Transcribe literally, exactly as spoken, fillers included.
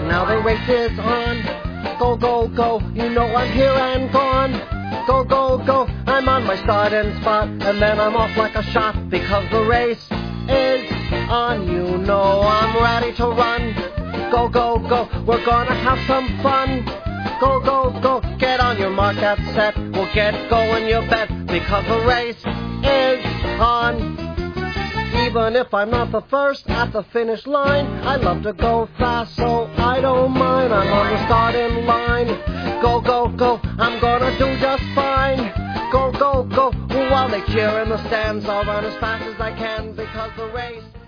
And now the race is on. Go, go, go, you know I'm here and gone. Go, go, go, I'm on my starting spot, and then I'm off like a shot, because the race is on. You know I'm ready to run. Go, go, go, we're gonna have some fun. Go, go, go, get on your mark, get set, we'll get going, you bet, because the race is on. Even if I'm not the first at the finish line, I love to go fast, so I don't mind. I'm on the starting line. Go, go, go, I'm gonna do just fine. Go, go, go, while they cheer in the stands, I'll run as fast as I can, because the race